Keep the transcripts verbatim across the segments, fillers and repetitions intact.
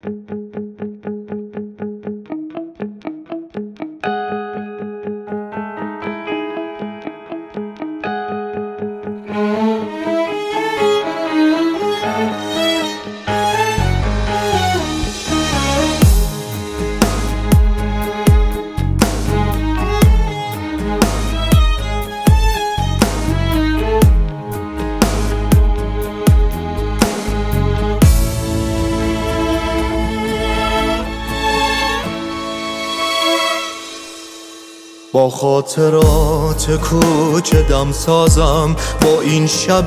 با خاطرات کوچه دم سازم، با این شب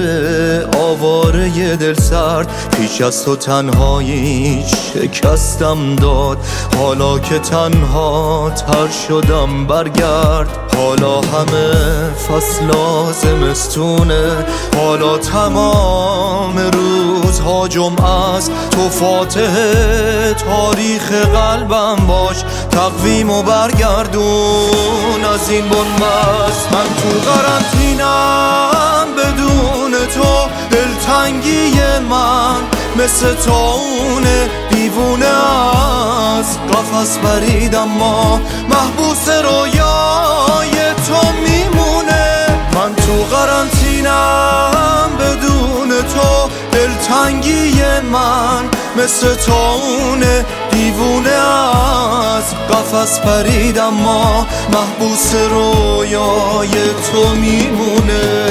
آواره دل سرد. پیش از تو تنهایی شکستم داد، حالا که تنها تر شدم برگرد. حالا همه فصل زمستونه، حالا تمام روزها جمعه است. تو فاتح تاریخ قلبم باش، تقویم و برگردون از این بنبست. من تو قرنطینم بدون تو، دلتنگی من مثل تاونه دیوونه از قفس برید، اما محبوس رویای تو میمونه. من تو قرنطینم بدون تو، دلتنگی من مثل تاونه دیوونه از قفس پرید، اما محبوس رویای تو میمونه.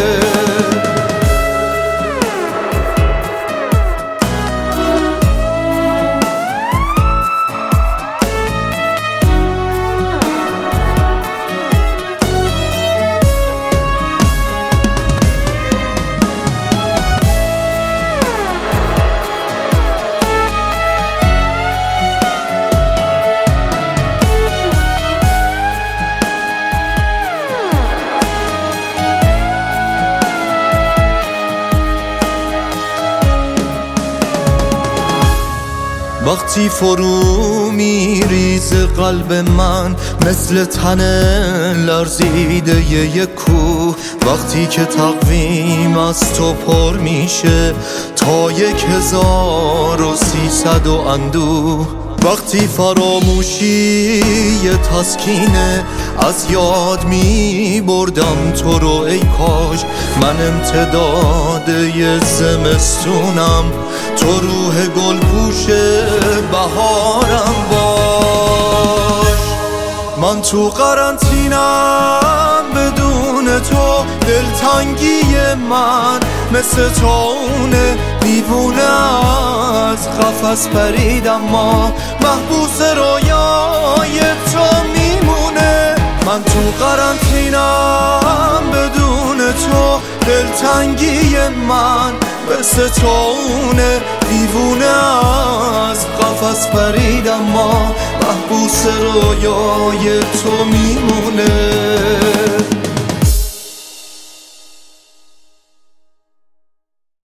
وقتی فرو میریز قلب من مثل تن لرزیده یک کوه، وقتی که تقویم از تو پر میشه تا یک هزار و سیصد و اندوه، وقتی فراموشی یه تسکینه از یاد می بردم تو رو. ای کاش من امتداد یه زمستونم، تو روح گل پوش بهارم باش. من تو قرنطینم بدون تو، دلتنگی من مثل تاونه دیوونه از قفس پرید، اما محبوس رویای تو میمونه. من تو قرنطینم بدون تو، دلتنگی من مثل تاونه دیوونه از قفس پرید، اما محبوس رویای تو میمونه.